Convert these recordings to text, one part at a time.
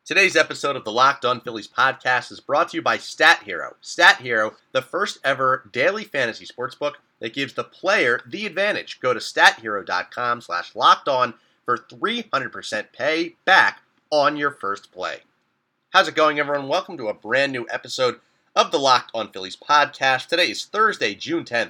Today's episode of the Locked On Phillies podcast is brought to you by Stat Hero. Stat Hero, the first ever daily fantasy sportsbook that gives the player the advantage. Go to stathero.com/lockedon for 300% pay back on your first play. How's it going, everyone? Welcome to a brand new episode of the Locked On Phillies podcast. Today is Thursday, June 10th,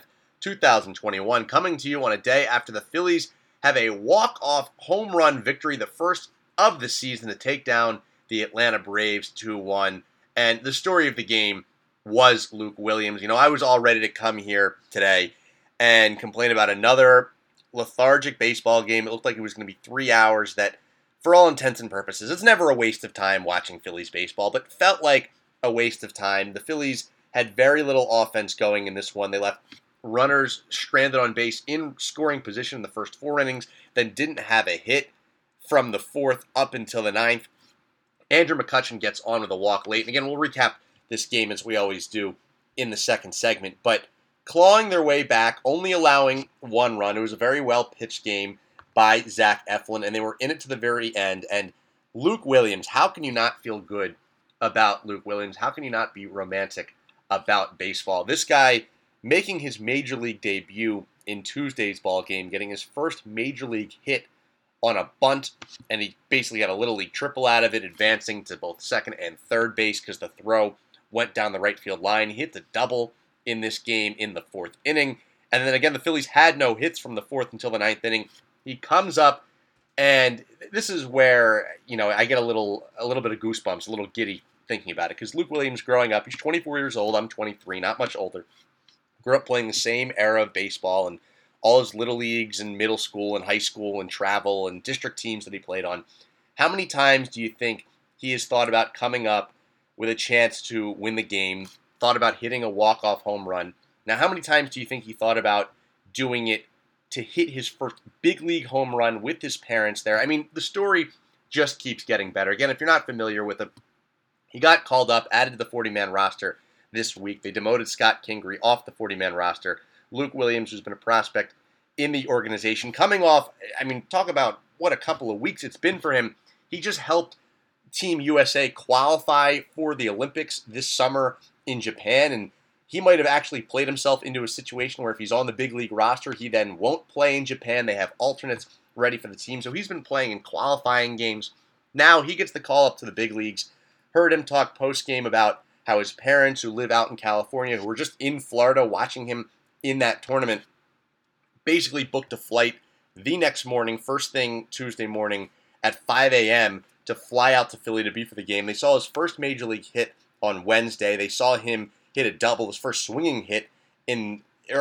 2021, coming to you on a day after the Phillies have a walk-off home run victory, the first of the season to take down the Atlanta Braves 2-1. And the story of the game was Luke Williams. You know, I was all ready to come here today and complain about another lethargic baseball game. It looked like it was going to be 3 hours that, for all intents and purposes, it's never a waste of time watching Phillies baseball, but felt like a waste of time. The Phillies had very little offense going in this one. They left runners stranded on base in scoring position in the first 4 innings, then didn't have a hit from the 4th up until the 9th. Andrew McCutchen gets on with a walk late. And again, we'll recap this game as we always do in the second segment. But clawing their way back, only allowing 1 run. It was a very well-pitched game by Zach Eflin, and they were in it to the very end. And Luke Williams, how can you not feel good about Luke Williams? How can you not be romantic about baseball? This guy making his major league debut in Tuesday's ball game, getting his first major league hit on a bunt, and he basically got a little league triple out of it, advancing to both second and third base because the throw went down the right field line. He hit the double in this game in the 4th inning, and then again, the Phillies had no hits from the 4th until the 9th inning. He comes up, and this is where, you know, I get a little bit of goosebumps, a little giddy thinking about it, because Luke Williams growing up, he's 24 years old, I'm 23, not much older, grew up playing the same era of baseball, and all his little leagues and middle school and high school and travel and district teams that he played on. How many times do you think he has thought about coming up with a chance to win the game, thought about hitting a walk-off home run? Now, how many times do you think he thought about doing it to hit his first big league home run with his parents there? I mean, the story just keeps getting better. Again, if you're not familiar with him, he got called up, added to the 40-man roster this week. They demoted Scott Kingery off the 40-man roster. Luke Williams, who's been a prospect in the organization, coming off, I mean, talk about what a couple of weeks it's been for him. He just helped Team USA qualify for the Olympics this summer in Japan, and he might have actually played himself into a situation where if he's on the big league roster, he then won't play in Japan. They have alternates ready for the team, so he's been playing in qualifying games. Now he gets the call up to the big leagues. Heard him talk post-game about how his parents, who live out in California, who were just in Florida watching him in that tournament, basically booked a flight the next morning, first thing Tuesday morning at 5 a.m. to fly out to Philly to be for the game. They saw his first major league hit on Wednesday. They saw him hit a double, his first swinging hit they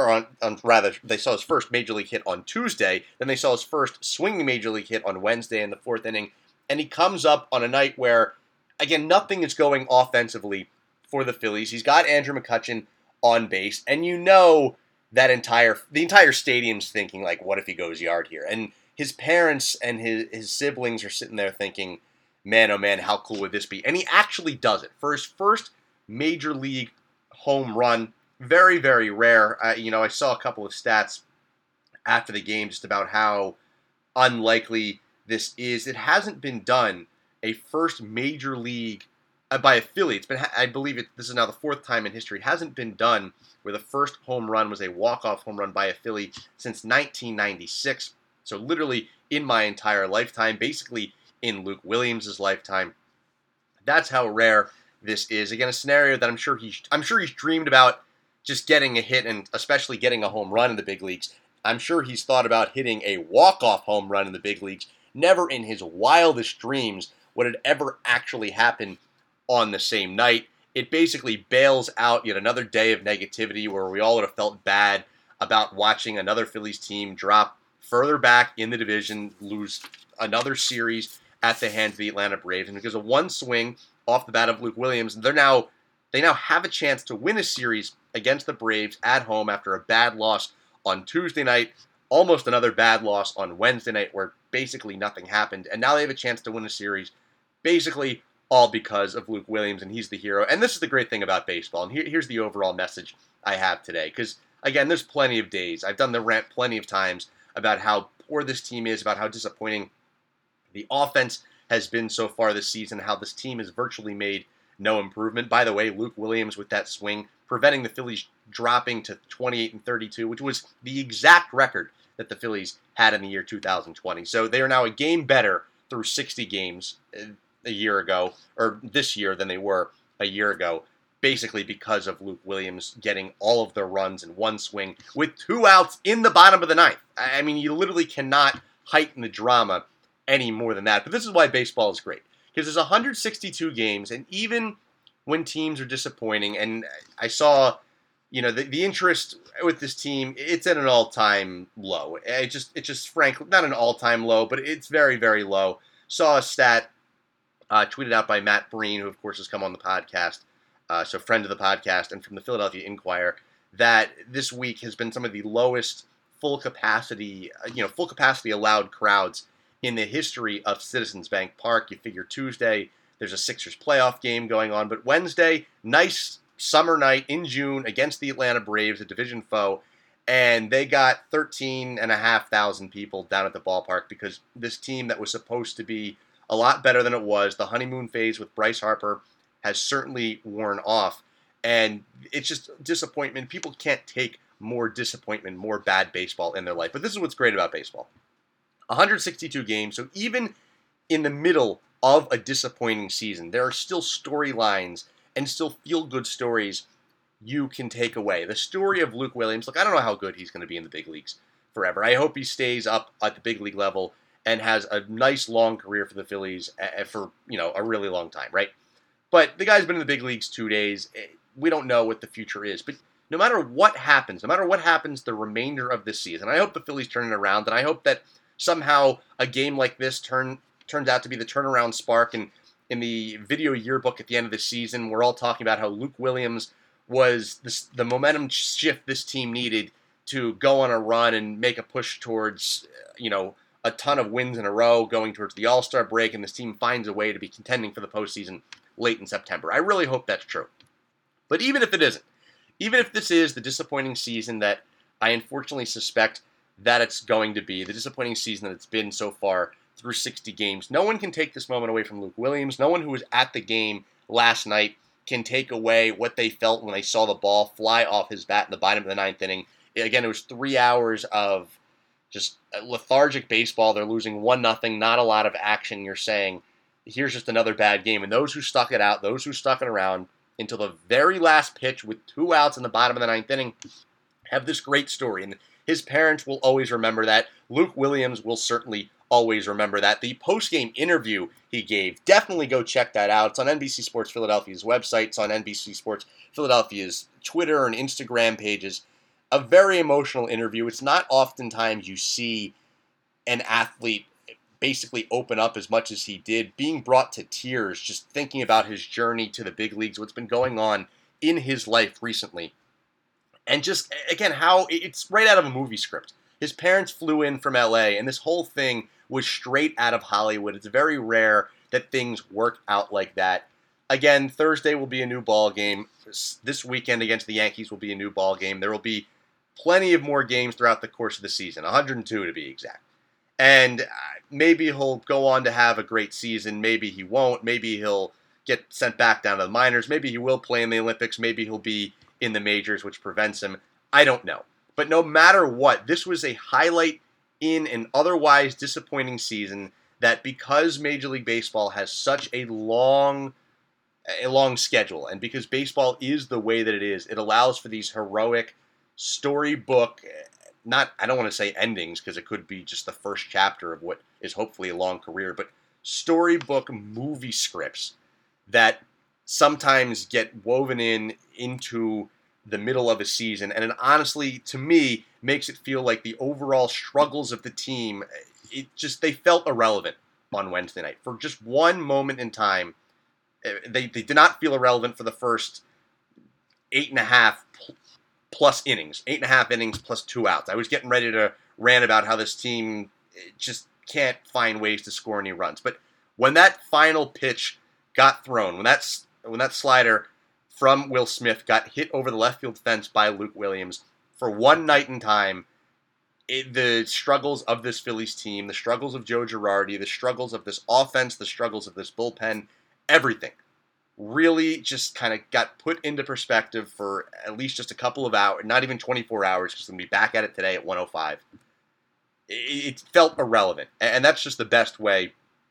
saw his first major league hit on Tuesday. Then they saw his first swinging major league hit on Wednesday in the 4th inning. And he comes up on a night where, again, nothing is going offensively for the Phillies. He's got Andrew McCutchen on base, and you know that the entire stadium's thinking, like, what if he goes yard here? And his parents and his siblings are sitting there thinking, man, oh man, how cool would this be? And he actually does it. For his first major league home run, very, very rare. I saw a couple of stats after the game just about how unlikely this is. It hasn't been done, a first major league by a Philly. It's been, I believe this is now the 4th time in history. It hasn't been done where the first home run was a walk-off home run by a Philly since 1996. So literally in my entire lifetime, basically in Luke Williams' lifetime. That's how rare this is. Again, a scenario that I'm sure he's dreamed about, just getting a hit and especially getting a home run in the big leagues. I'm sure he's thought about hitting a walk-off home run in the big leagues. Never in his wildest dreams would it ever actually happen on the same night. It basically bails out yet another day of negativity where we all would have felt bad about watching another Phillies team drop further back in the division, lose another series at the hands of the Atlanta Braves. And because of one swing off the bat of Luke Williams, they now have a chance to win a series against the Braves at home after a bad loss on Tuesday night, almost another bad loss on Wednesday night where basically nothing happened. And now they have a chance to win a series basically all because of Luke Williams, and he's the hero. And this is the great thing about baseball, and here's the overall message I have today. Because, again, there's plenty of days. I've done the rant plenty of times about how poor this team is, about how disappointing the offense has been so far this season, how this team has virtually made no improvement. By the way, Luke Williams with that swing, preventing the Phillies dropping to 28-32, which was the exact record that the Phillies had in the year 2020. So they are now a game better through 60 games a year ago, or this year, than they were a year ago, basically because of Luke Williams getting all of their runs in one swing with 2 outs in the bottom of the ninth. I mean, you literally cannot heighten the drama any more than that. But this is why baseball is great, because there's 162 games, and even when teams are disappointing, and I saw, the interest with this team, it's at an all-time low. It just frankly, not an all-time low, but it's very, very low. Saw a stat tweeted out by Matt Breen, who of course has come on the podcast, so friend of the podcast, and from the Philadelphia Inquirer, that this week has been some of the lowest full capacity allowed crowds in the history of Citizens Bank Park. You figure Tuesday, there's a Sixers playoff game going on, but Wednesday, nice summer night in June against the Atlanta Braves, a division foe, and they got 13,500 people down at the ballpark because this team that was supposed to be a lot better than it was, the honeymoon phase with Bryce Harper, has certainly worn off, and it's just disappointment. People can't take more disappointment, more bad baseball in their life, but this is what's great about baseball. 162 games, so even in the middle of a disappointing season, there are still storylines and still feel-good stories you can take away. The story of Luke Williams, look, I don't know how good he's going to be in the big leagues forever. I hope he stays up at the big league level and has a nice long career for the Phillies for, a really long time, right? But the guy's been in the big leagues 2 days. We don't know what the future is. But no matter what happens the remainder of this season, I hope the Phillies turn it around, and I hope that somehow a game like this turns out to be the turnaround spark. And in the video yearbook at the end of the season, we're all talking about how Luke Williams was the momentum shift this team needed to go on a run and make a push towards, a ton of wins in a row, going towards the All-Star break, and this team finds a way to be contending for the postseason late in September. I really hope that's true. But even if it isn't, even if this is the disappointing season that I unfortunately suspect that it's going to be, the disappointing season that it's been so far through 60 games, no one can take this moment away from Luke Williams. No one who was at the game last night can take away what they felt when they saw the ball fly off his bat in the bottom of the ninth inning. Again, it was 3 hours of just lethargic baseball. They're losing 1-0, not a lot of action. You're saying, here's just another bad game. And those who stuck it out, those who stuck it around until the very last pitch with 2 outs in the bottom of the ninth inning have this great story. And his parents will always remember that. Luke Williams will certainly always remember that. The post-game interview he gave, definitely go check that out. It's on NBC Sports Philadelphia's website. It's on NBC Sports Philadelphia's Twitter and Instagram pages. A very emotional interview. It's not oftentimes you see an athlete basically open up as much as he did, being brought to tears, just thinking about his journey to the big leagues, what's been going on in his life recently. And just, again, how it's right out of a movie script. His parents flew in from LA, and this whole thing was straight out of Hollywood. It's very rare that things work out like that. Again, Thursday will be a new ball game. This weekend against the Yankees will be a new ball game. There will be plenty of more games throughout the course of the season, 102 to be exact. And maybe he'll go on to have a great season. Maybe he won't. Maybe he'll get sent back down to the minors. Maybe he will play in the Olympics. Maybe he'll be in the majors, which prevents him. I don't know. But no matter what, this was a highlight in an otherwise disappointing season that, because Major League Baseball has such a long schedule, and because baseball is the way that it is, it allows for these heroic storybook, I don't want to say endings, because it could be just the first chapter of what is hopefully a long career, but storybook movie scripts that sometimes get woven into the middle of a season, and it honestly, to me, makes it feel like the overall struggles of the team, they felt irrelevant on Wednesday night. For just one moment in time, they did not feel irrelevant for the first 8.5 plus innings, 8.5 innings plus 2 outs. I was getting ready to rant about how this team just can't find ways to score any runs. But when that final pitch got thrown, when that slider from Will Smith got hit over the left field fence by Luke Williams, for one night in time, the struggles of this Phillies team, the struggles of Joe Girardi, the struggles of this offense, the struggles of this bullpen, everything really just kind of got put into perspective for at least just a couple of hours, not even 24 hours, because I'm going to be back at it today at 1:05. It felt irrelevant, and that's just the best way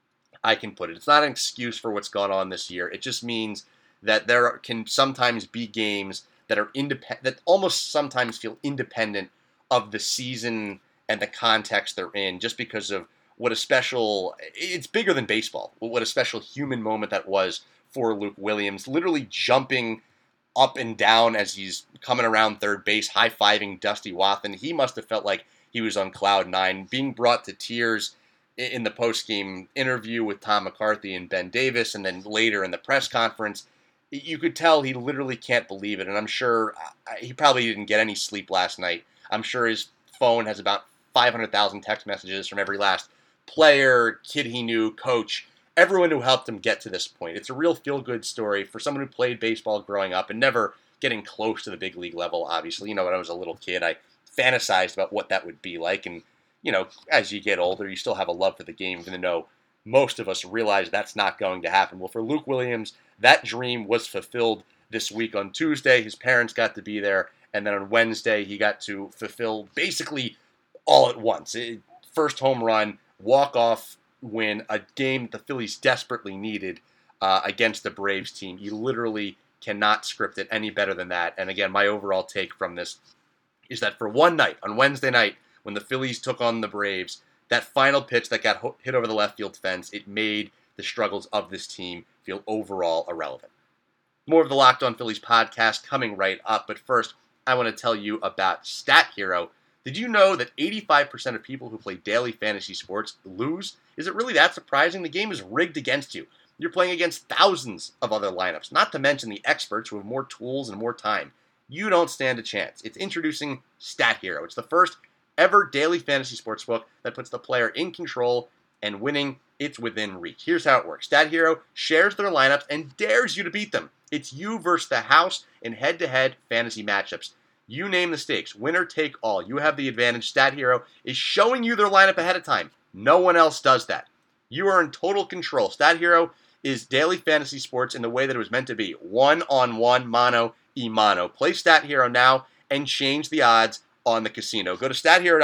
I can put it. It's not an excuse for what's gone on this year. It just means that there can sometimes be games that are that almost sometimes feel independent of the season and the context they're in, just because of what a special, it's bigger than baseball, what a special human moment that was for Luke Williams, literally jumping up and down as he's coming around third base, high-fiving Dusty Wathan. He must have felt like he was on cloud nine, being brought to tears in the post-game interview with Tom McCarthy and Ben Davis, and then later in the press conference. You could tell he literally can't believe it, and I'm sure he probably didn't get any sleep last night. I'm sure his phone has about 500,000 text messages from every last player, kid he knew, coach, everyone who helped him get to this point. It's a real feel-good story for someone who played baseball growing up and never getting close to the big league level, obviously. You know, when I was a little kid, I fantasized about what that would be like. And, you know, as you get older, you still have a love for the game, even though most of us realize that's not going to happen. Well, for Luke Williams, that dream was fulfilled this week on Tuesday. His parents got to be there. And then on Wednesday, he got to fulfill basically all at once. First home run, walk-off win, a game the Phillies desperately needed against the Braves team. You literally cannot script it any better than that. And again, my overall take from this is that for one night, on Wednesday night, when the Phillies took on the Braves, that final pitch that got hit over the left field fence, it made the struggles of this team feel overall irrelevant. More of the Locked On Phillies podcast coming right up, but first, I want to tell you about Stat Hero. Did you know that 85% of people who play daily fantasy sports lose? Is it really that surprising? The game is rigged against you. You're playing against thousands of other lineups, not to mention the experts who have more tools and more time. You don't stand a chance. It's introducing Stat Hero. It's the first ever daily fantasy sports book that puts the player in control, and winning, it's within reach. Here's how it works. Stat Hero shares their lineups and dares you to beat them. It's you versus the house in head-to-head fantasy matchups. You name the stakes. Winner take all. You have the advantage. Stat Hero is showing you their lineup ahead of time. No one else does that. You are in total control. Stat Hero is daily fantasy sports in the way that it was meant to be. One-on-one, mano-y-mano. Play Stat Hero now and change the odds on the casino. Go to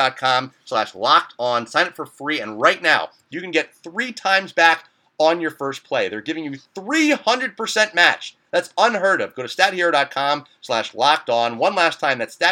stathero.com/lockedon. Sign up for free, and right now you can get 3 times back on your first play. They're giving you 300% match. That's unheard of. Go to stathero.com/lockedon. One last time, that's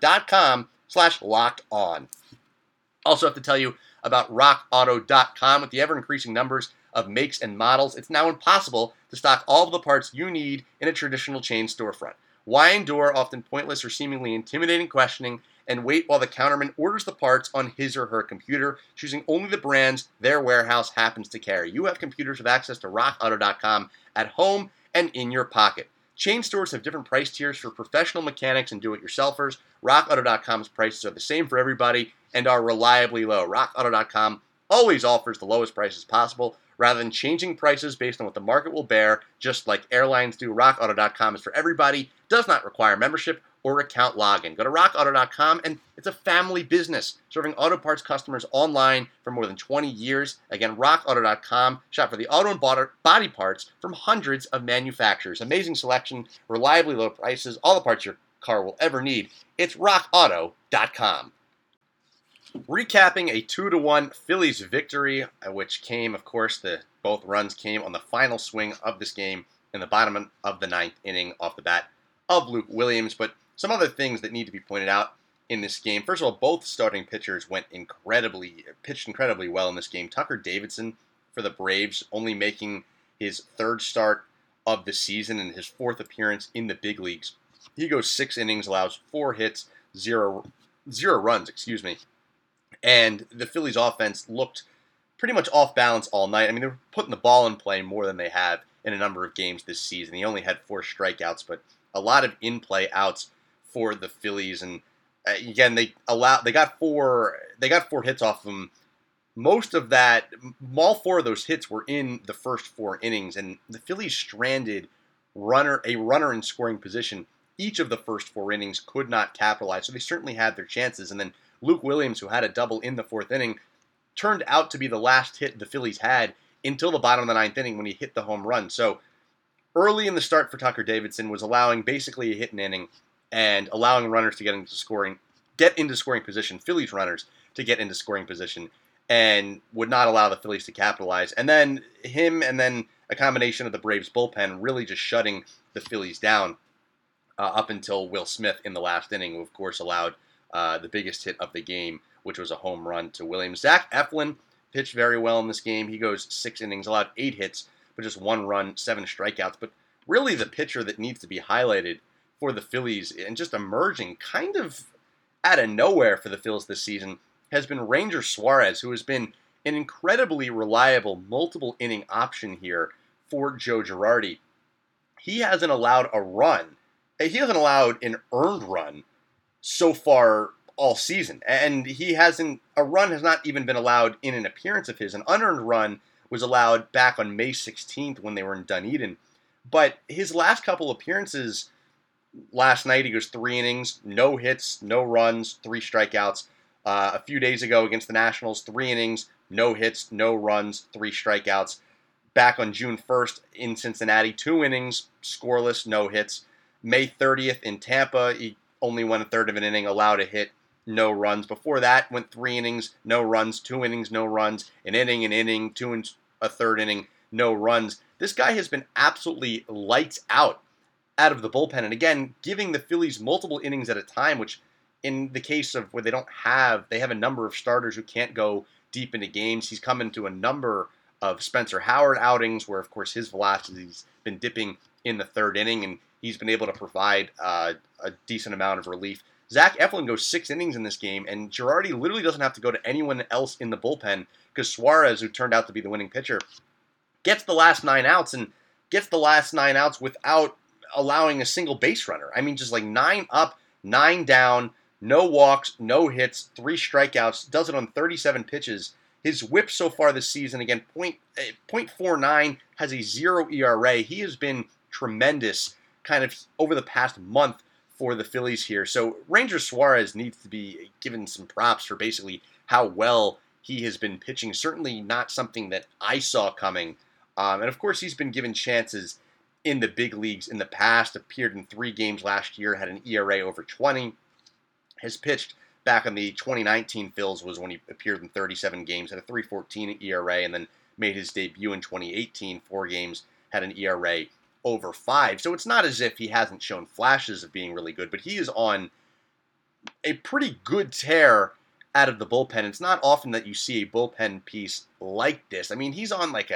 stathero.com/lockedon. Also have to tell you about rockauto.com. With the ever-increasing numbers of makes and models, it's now impossible to stock all of the parts you need in a traditional chain storefront. Why endure often pointless or seemingly intimidating questioning and wait while the counterman orders the parts on his or her computer, choosing only the brands their warehouse happens to carry? You have computers with access to rockauto.com at home and in your pocket. Chain stores have different price tiers for professional mechanics and do-it-yourselfers. RockAuto.com's prices are the same for everybody and are reliably low. RockAuto.com always offers the lowest prices possible. Rather than changing prices based on what the market will bear, just like airlines do, RockAuto.com is for everybody, does not require membership or account login. Go to RockAuto.com, and it's a family business, serving auto parts customers online for more than 20 years. Again, RockAuto.com. Shop for the auto and body parts from hundreds of manufacturers. Amazing selection, reliably low prices, all the parts your car will ever need. It's RockAuto.com. Recapping a 2-1 Phillies victory, which came, of course, both runs came on the final swing of this game in the bottom of the 9th inning off the bat of Luke Williams. But some other things that need to be pointed out in this game. First of all, both starting pitchers pitched incredibly well in this game. Tucker Davidson for the Braves, only making his 3rd start of the season and his 4th appearance in the big leagues. He goes 6 innings, allows 4 hits, 0 runs, And the Phillies offense looked pretty much off balance all night. I mean, they were putting the ball in play more than they have in a number of games this season. He only had 4 strikeouts, but a lot of in-play outs for the Phillies. And again, they got 4 hits off them. Most of that, all 4 of those hits were in the first 4 innings, and the Phillies stranded a runner in scoring position. Each of the first 4 innings could not capitalize, so they certainly had their chances. And then Luke Williams, who had a double in the fourth inning, turned out to be the last hit the Phillies had until the bottom of the ninth inning when he hit the home run. So early in the start for Tucker Davidson was allowing basically a hit an inning and allowing runners to get into scoring position, Phillies runners to get into scoring position, and would not allow the Phillies to capitalize. And then him and then a combination of the Braves bullpen really just shutting the Phillies down up until Will Smith in the last inning, who of course allowed the biggest hit of the game, which was a home run to Williams. Zach Eflin pitched very well in this game. He goes 6 innings, allowed 8 hits, but just 1 run, 7 strikeouts. But really the pitcher that needs to be highlighted for the Phillies and just emerging kind of out of nowhere for the Phillies this season has been Ranger Suarez, who has been an incredibly reliable multiple inning option here for Joe Girardi. He hasn't allowed a run. He hasn't allowed an earned run so far all season. And a run has not even been allowed in an appearance of his. An unearned run was allowed back on May 16th when they were in Dunedin. But his last couple appearances, last night he goes 3 innings, no hits, no runs, 3 strikeouts. A few days ago against the Nationals, 3 innings, no hits, no runs, 3 strikeouts. Back on June 1st in Cincinnati, 2 innings, scoreless, no hits. May 30th in Tampa, he only went a third of an inning, allowed a hit, no runs. Before that, went 3 innings, no runs, 2 innings, no runs, an inning, 2 and a third inning, no runs. This guy has been absolutely lights out of the bullpen. And again, giving the Phillies multiple innings at a time, which in the case of where they have a number of starters who can't go deep into games. He's come into a number of Spencer Howard outings where, of course, his velocity's been dipping in the third inning, and he's been able to provide a decent amount of relief. Zach Eflin goes 6 innings in this game, and Girardi literally doesn't have to go to anyone else in the bullpen because Suarez, who turned out to be the winning pitcher, gets the last 9 outs and gets the last 9 outs without allowing a single base runner. I mean, just like 9 up, 9 down, no walks, no hits, 3 strikeouts, does it on 37 pitches. His whip so far this season, again, .49, has a 0 ERA. He has been tremendous kind of over the past month for the Phillies here. So Ranger Suarez needs to be given some props for basically how well he has been pitching. Certainly not something that I saw coming. And of course, he's been given chances in the big leagues in the past, appeared in 3 games last year, had an ERA over 20, has pitched back on the 2019 Phils was when he appeared in 37 games, had a 3.14 ERA, and then made his debut in 2018, 4 games, had an ERA over 5. So it's not as if he hasn't shown flashes of being really good, but he is on a pretty good tear out of the bullpen. It's not often that you see a bullpen piece like this. I mean, he's on like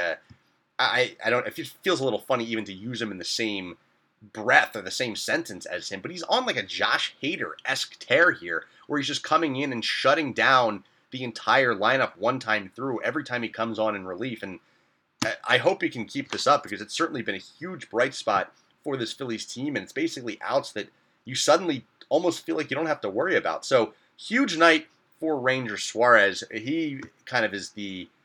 I don't, it feels a little funny even to use him in the same breath or the same sentence as him, but he's on like a Josh Hader-esque tear here, where he's just coming in and shutting down the entire lineup one time through every time he comes on in relief. And I hope he can keep this up because it's certainly been a huge bright spot for this Phillies team, and it's basically outs that you suddenly almost feel like you don't have to worry about. So huge night for Ranger Suarez. He kind of is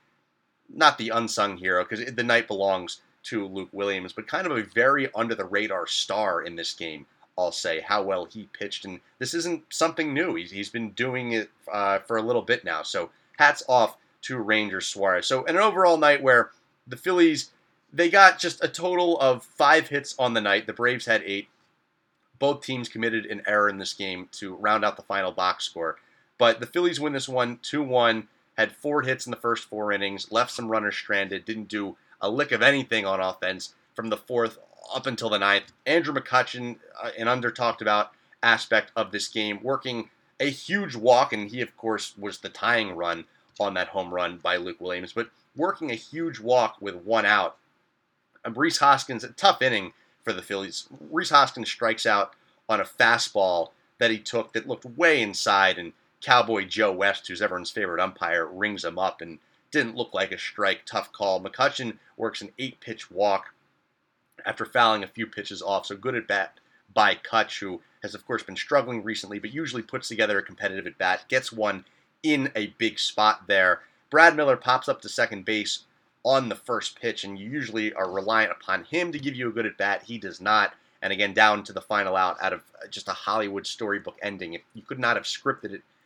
not the unsung hero, because the night belongs to Luke Williams, but kind of a very under-the-radar star in this game, I'll say, how well he pitched. And this isn't something new. He's been doing it for a little bit now. So hats off to Ranger Suarez. So an overall night where the Phillies, they got just a total of 5 hits on the night. The Braves had 8. Both teams committed an error in this game to round out the final box score. But the Phillies win this one 2-1, had 4 hits in the first 4 innings, left some runners stranded, didn't do a lick of anything on offense from the 4th up until the 9th. Andrew McCutchen, an under-talked about aspect of this game, working a huge walk, and he, of course, was the tying run on that home run by Luke Williams, but working a huge walk with 1 out. And Rhys Hoskins, a tough inning for the Phillies. Rhys Hoskins strikes out on a fastball that he took that looked way inside, and Cowboy Joe West, who's everyone's favorite umpire, rings him up and didn't look like a strike. Tough call. McCutchen works an 8-pitch walk after fouling a few pitches off. So good at bat by Kutch, who has, of course, been struggling recently, but usually puts together a competitive at bat. Gets one in a big spot there. Brad Miller pops up to second base on the first pitch, and you usually are reliant upon him to give you a good at bat. He does not. And again, down to the final out of just a Hollywood storybook ending. You could not have scripted it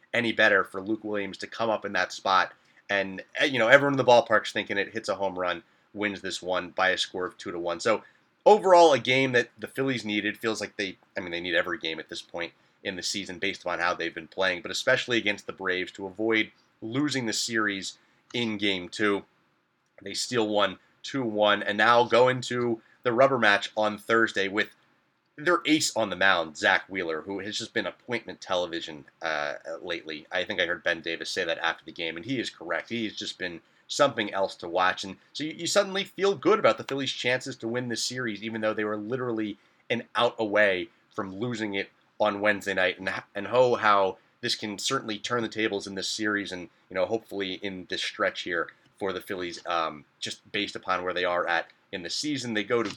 any better for Luke Williams to come up in that spot. And, everyone in the ballpark's thinking it hits a home run, wins this one by a score of 2-1. So overall, a game that the Phillies needed. Feels like they need every game at this point in the season based on how they've been playing, but especially against the Braves to avoid losing the series in Game 2. They still won 2-1 and now go into the rubber match on Thursday with their ace on the mound, Zack Wheeler, who has just been appointment television lately. I think I heard Ben Davis say that after the game, and he is correct. He has just been something else to watch. And so you suddenly feel good about the Phillies' chances to win this series, even though they were literally an out away from losing it on Wednesday night. And how this can certainly turn the tables in this series and, hopefully in this stretch here for the Phillies, just based upon where they are at in the season. They go to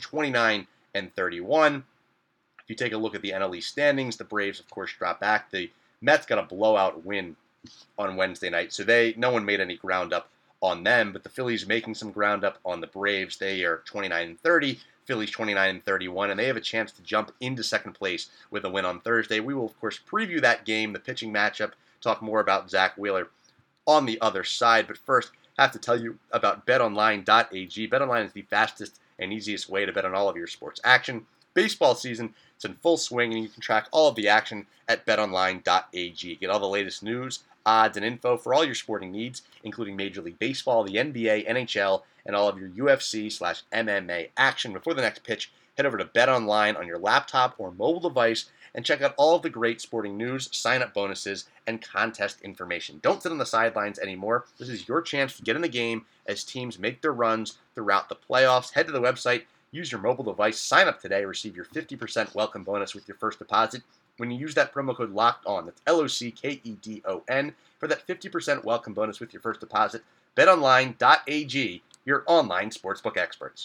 29-31. If you take a look at the NL East standings, the Braves, of course, drop back. The Mets got a blowout win on Wednesday night, so no one made any ground up on them, but the Phillies making some ground up on the Braves. They are 29-30, Phillies 29-31, and they have a chance to jump into second place with a win on Thursday. We will, of course, preview that game, the pitching matchup, talk more about Zack Wheeler on the other side, but first, I have to tell you about betonline.ag. BetOnline is the fastest and easiest way to bet on all of your sports action. Baseball season, it's in full swing, and you can track all of the action at betonline.ag. Get all the latest news, odds, and info for all your sporting needs, including Major League Baseball, the NBA, NHL, and all of your UFC/MMA action. Before the next pitch, head over to BetOnline on your laptop or mobile device and check out all of the great sporting news, sign-up bonuses, and contest information. Don't sit on the sidelines anymore. This is your chance to get in the game as teams make their runs throughout the playoffs. Head to the website, use your mobile device, sign up today, receive your 50% welcome bonus with your first deposit when you use that promo code LOCKEDON. That's LOCKEDON for that 50% welcome bonus with your first deposit. BetOnline.ag, your online sportsbook experts.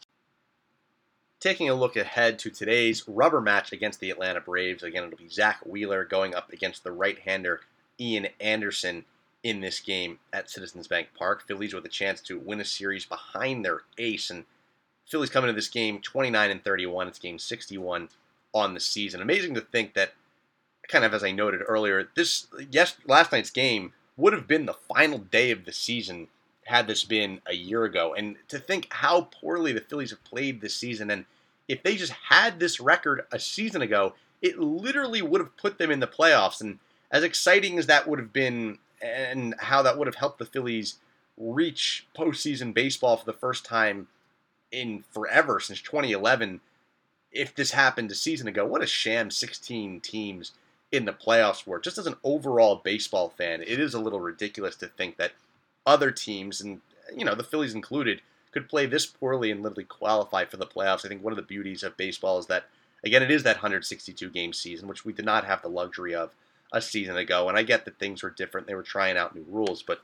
Taking a look ahead to today's rubber match against the Atlanta Braves. Again, it'll be Zack Wheeler going up against the right-hander Ian Anderson in this game at Citizens Bank Park. Phillies with a chance to win a series behind their ace, and Phillies coming into this game 29-31. It's game 61 on the season. Amazing to think that, kind of as I noted earlier, last night's game would have been the final day of the season had this been a year ago. And to think how poorly the Phillies have played this season, and if they just had this record a season ago, it literally would have put them in the playoffs. And as exciting as that would have been, and how that would have helped the Phillies reach postseason baseball for the first time in forever, since 2011, if this happened a season ago, what a sham 16 teams in the playoffs were. Just as an overall baseball fan, it is a little ridiculous to think that other teams, and the Phillies included, could play this poorly and literally qualify for the playoffs. I think one of the beauties of baseball is that, again, it is that 162-game season, which we did not have the luxury of a season ago. And I get that things were different. They were trying out new rules. But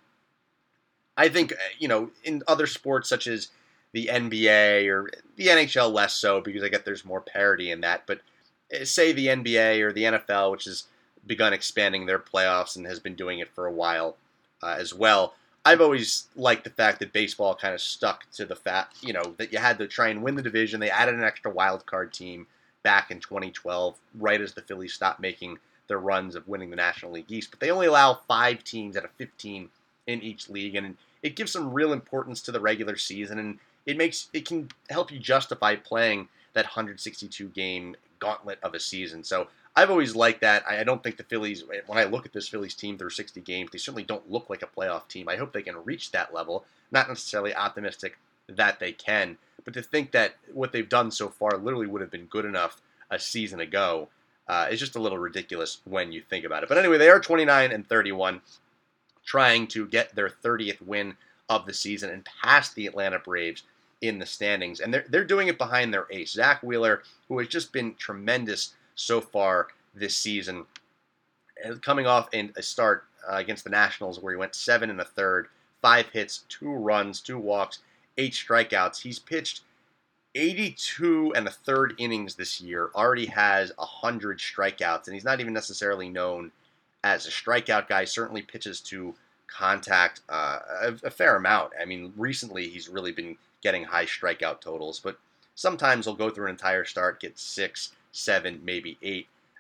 I think, in other sports such as the NBA or the NHL less so, because I get there's more parity in that. But say the NBA or the NFL, which has begun expanding their playoffs and has been doing it for a while as well, I've always liked the fact that baseball kind of stuck to the fact, that you had to try and win the division. They added an extra wild card team back in 2012, right as the Phillies stopped making their runs of winning the National League East. But they only allow 5 teams out of 15 in each league, and it gives some real importance to the regular season, and it can help you justify playing that 162-game gauntlet of a season. So I've always liked that. I don't think the Phillies, when I look at this Phillies team through 60 games, they certainly don't look like a playoff team. I hope they can reach that level. Not necessarily optimistic that they can, but to think that what they've done so far literally would have been good enough a season ago is just a little ridiculous when you think about it. But anyway, they are 29-31, trying to get their 30th win of the season and pass the Atlanta Braves in the standings. And they're doing it behind their ace, Zack Wheeler, who has just been tremendous so far this season, coming off in a start against the Nationals where he went 7 1/3, 5 hits, 2 runs, 2 walks, 8 strikeouts. He's pitched 82 1/3 innings this year, already has 100 strikeouts, and he's not even necessarily known as a strikeout guy. Certainly pitches to contact a fair amount. I mean, recently he's really been getting high strikeout totals, but sometimes he'll go through an entire start, get 6, 7, maybe 8.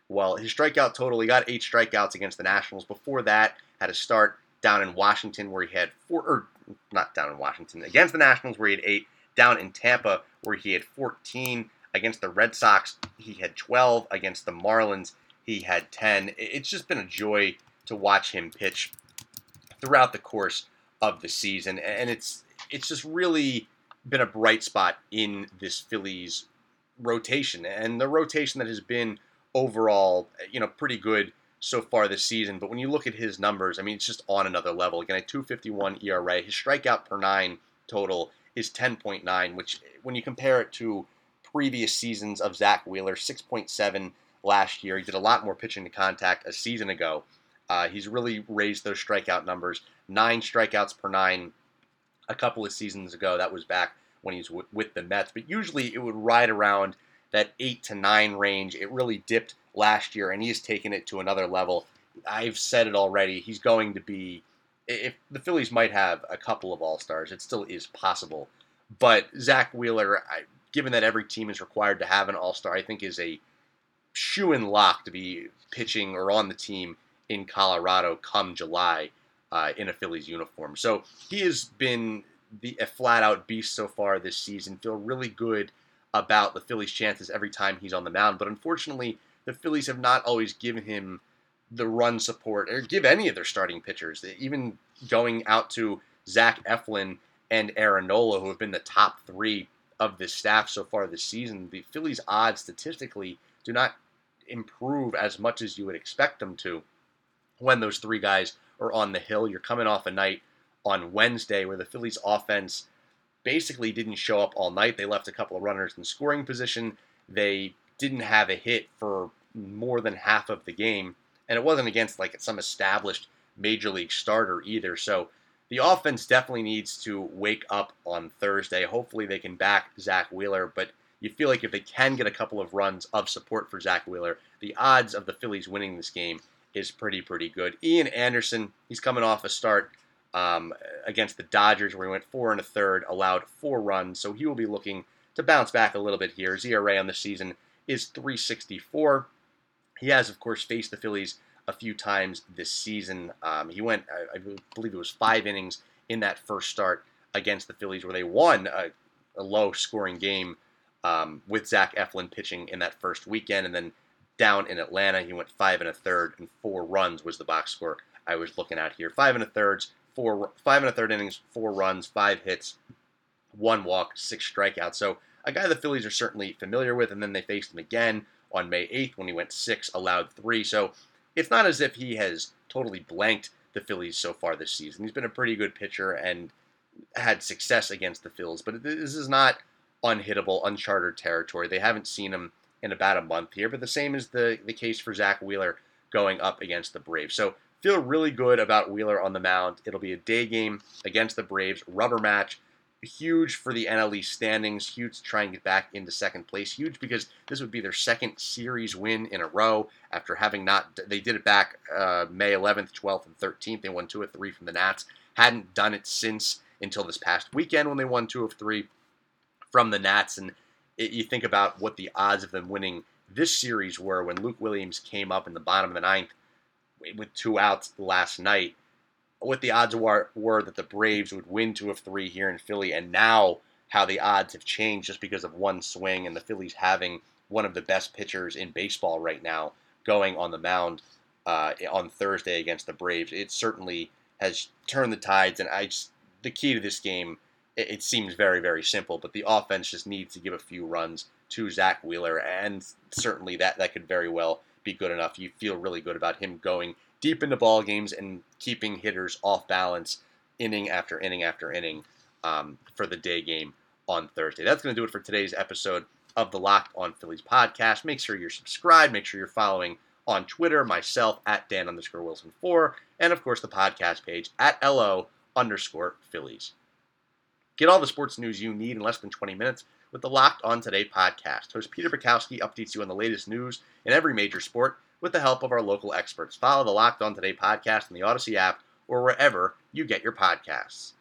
Well, his strikeout total, he got 8 strikeouts against the Nationals. Before that, had a start down in Washington where he had 4, or not down in Washington, against the Nationals where he had 8, down in Tampa where he had 14, against the Red Sox he had 12, against the Marlins he had 10. It's just been a joy to watch him pitch throughout the course of the season, and it's just really been a bright spot in this Phillies rotation, and the rotation that has been overall, pretty good so far this season. But when you look at his numbers, I mean, it's just on another level. Again, a 2.51 ERA. His strikeout per 9 total is 10.9, which when you compare it to previous seasons of Zack Wheeler, 6.7 last year. He did a lot more pitching to contact a season ago. He's really raised those strikeout numbers. 9 strikeouts per 9 a couple of seasons ago. That was back when he's with the Mets. But usually it would ride around that 8 to 9 range. It really dipped last year, and he has taken it to another level. I've said it already. He's going to be, if the Phillies might have a couple of All-Stars, it still is possible. But Zack Wheeler, given that every team is required to have an All-Star, I think is a shoo-in lock to be pitching or on the team in Colorado come July in a Phillies uniform. So he has been a flat-out beast so far this season. Feel really good about the Phillies' chances every time he's on the mound. But unfortunately, the Phillies have not always given him the run support, or give any of their starting pitchers. Even going out to Zach Eflin and Aaron Nola, who have been the top 3 of the staff so far this season, the Phillies' odds statistically do not improve as much as you would expect them to when those 3 guys are on the hill. You're coming off a night on Wednesday where the Phillies' offense basically didn't show up all night. They left a couple of runners in scoring position. They didn't have a hit for more than half of the game, and it wasn't against like some established major league starter either. So the offense definitely needs to wake up on Thursday. Hopefully they can back Zack Wheeler, but you feel like if they can get a couple of runs of support for Zack Wheeler, the odds of the Phillies winning this game is pretty good. Ian Anderson, he's coming off a start against the Dodgers where he went 4 1/3, allowed 4 runs, so he will be looking to bounce back a little bit here. His ERA on the season is 3.64. He has, of course, faced the Phillies a few times this season. He went, I believe it was 5 innings in that first start against the Phillies where they won a low-scoring game with Zach Eflin pitching in that first weekend. And then down in Atlanta, he went 5 1/3 and 4 runs was the box score I was looking at here. 5 1/3 innings, 4 runs, 5 hits, 1 walk, 6 strikeouts. So a guy the Phillies are certainly familiar with, and then they faced him again on May 8th when he went 6, allowed 3. So it's not as if he has totally blanked the Phillies so far this season. He's been a pretty good pitcher and had success against the Phillies, but this is not unhittable, uncharted territory. They haven't seen him in about a month here, but the same is the case for Zack Wheeler going up against the Braves. So feel really good about Wheeler on the mound. It'll be a day game against the Braves, rubber match. Huge for the NL East standings, huge to try and get back into second place, huge because this would be their second series win in a row after having they did it back May 11th, 12th, and 13th. They won 2 of 3 from the Nats. Hadn't done it since until this past weekend when they won 2 of 3 from the Nats. And you think about what the odds of them winning this series were when Luke Williams came up in the bottom of the 9th with 2 outs last night. What the odds were that the Braves would win 2 of 3 here in Philly, and now how the odds have changed just because of one swing and the Phillies having one of the best pitchers in baseball right now going on the mound on Thursday against the Braves. It certainly has turned the tides, and the key to this game, it seems very simple, but the offense just needs to give a few runs to Zack Wheeler, and certainly that could very well be good enough. You feel really good about him going deep into ball games and keeping hitters off balance inning after inning after inning for the day game on Thursday. That's going to do it for today's episode of the Locked On Phillies podcast. Make sure you're subscribed. Make sure you're following on Twitter, myself at Dan_Wilson4, and of course the podcast page at LO_Phillies. Get all the sports news you need in less than 20 minutes with the Locked On Today podcast. Host Peter Bukowski updates you on the latest news in every major sport with the help of our local experts. Follow the Locked On Today podcast in the Odyssey app or wherever you get your podcasts.